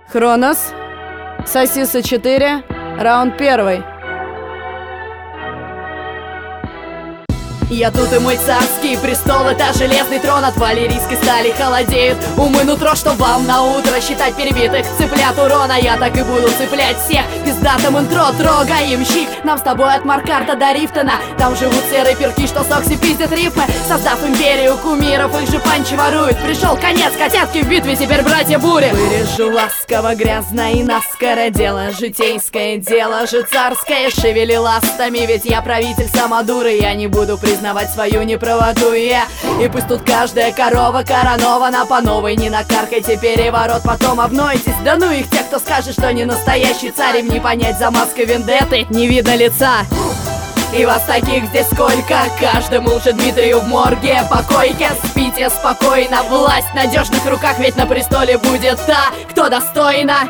Хронос, Сосиса 4, раунд 1. Я тут и мой царский престол, это железный трон от валерийской стали холодеют умы нутро, что вам на утро считать перебитых цыплят урона. Я так и буду цеплять всех пиздатым интро. Трогаем щик, нам с тобой от Маркарта до Рифтона. Там живут серые перки, что сокси пиздят рифмы. Создав империю кумиров, их же панчи воруют. Пришел конец, котятки в битве, теперь братья бури. Вырежу ласково, грязно и наскоро дело. Житейское дело же царское, шевели ластами, ведь я правитель самодуры. Я не буду признавать свою неправоту, И пусть тут каждая корова коронована по новой. Не накаркайте переворот, потом обнойтесь. Да ну их тех, кто скажет, что не настоящий царь. Им не понять за маской вендетты, не видно лица. И вас таких здесь сколько? Каждому Лжедмитрию в морге покойке. Спите спокойно, власть в надежных руках, ведь на престоле будет та, кто достойна.